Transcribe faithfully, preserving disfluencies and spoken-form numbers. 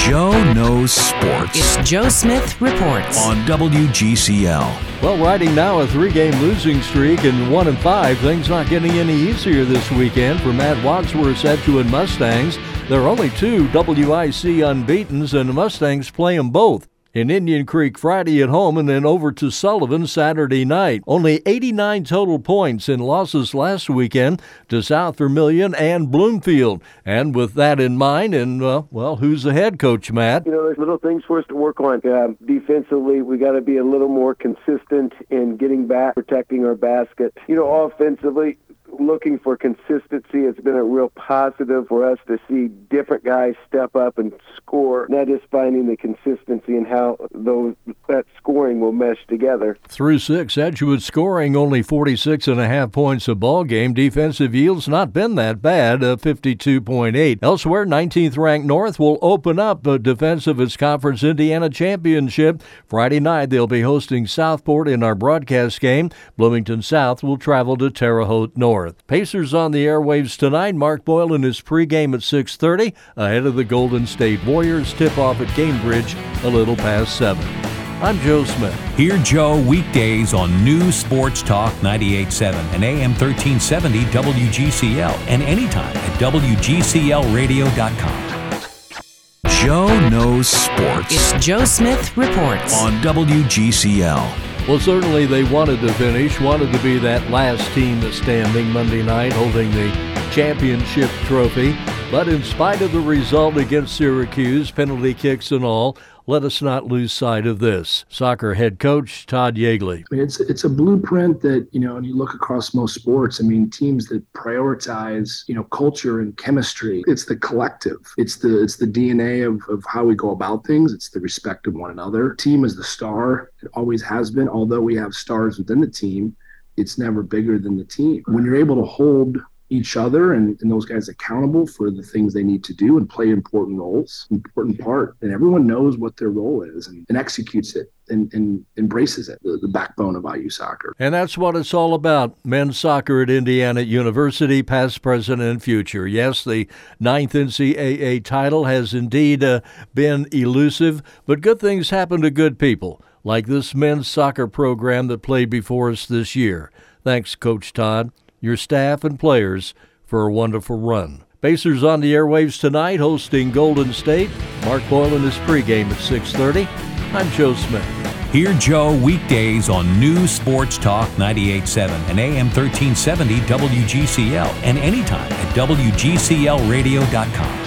Joe knows sports. It's Joe Smith Reports on W G C L. Well, riding now a three-game losing streak and one and five, things not getting any easier this weekend for Matt Wadsworth's Edgewood Mustangs. There are only two W I C unbeatens, and the Mustangs play them both in Indian Creek Friday at home and then over to Sullivan Saturday night. Only eighty-nine total points in losses last weekend to South Vermilion and Bloomfield. And with that in mind, and uh, well, who's the head coach, Matt? You know, there's little things for us to work on. Uh, defensively, we got to be a little more consistent in getting back, protecting our basket. You know, offensively, looking for consistency. It's been a real positive for us to see different guys step up and score, not just finding the consistency and how those that scoring will mesh together. Through six, Edgewood scoring only forty-six and a half points a ball game. Defensive yield's not been that bad, uh, fifty-two point eight. Elsewhere, nineteenth ranked North will open up a defense of its Conference Indiana Championship. Friday night, they'll be hosting Southport in our broadcast game. Bloomington South will travel to Terre Haute North. Pacers on the airwaves tonight. Mark Boyle in his pregame at six thirty ahead of the Golden State Warriors. Tip-off at Cambridge a little past seven. I'm Joe Smith. Hear Joe weekdays on News Sports Talk ninety-eight point seven and A M thirteen seventy W G C L and anytime at W G C L radio dot com. Joe knows sports. It's Joe Smith Reports on W G C L. Well, certainly they wanted to finish, wanted to be that last team standing Monday night holding the championship trophy. But in spite of the result against Syracuse, penalty kicks and all, let us not lose sight of this. Soccer head coach Todd Yeagley. I mean, it's it's a blueprint that, you know, and you look across most sports, I mean, teams that prioritize, you know, culture and chemistry. It's the collective. It's the it's the D N A of, of how we go about things. It's the respect of one another. Team is the star. It always has been. Although we have stars within the team, it's never bigger than the team. When you're able to hold each other and, and those guys accountable for the things they need to do and play important roles, important part, and everyone knows what their role is and, and executes it and, and embraces it, the, the backbone of I U soccer. And that's what it's all about, men's soccer at Indiana University, past, present, and future. Yes, the ninth N C double A title has indeed uh, been elusive, but good things happen to good people, like this men's soccer program that played before us this year. Thanks, Coach Todd, your staff and players for a wonderful run. Pacers on the airwaves tonight hosting Golden State. Mark Boyle in his pregame at six thirty. I'm Joe Smith. Hear Joe weekdays on News Sports Talk ninety-eight point seven and A M thirteen seventy W G C L and anytime at W G C L radio dot com.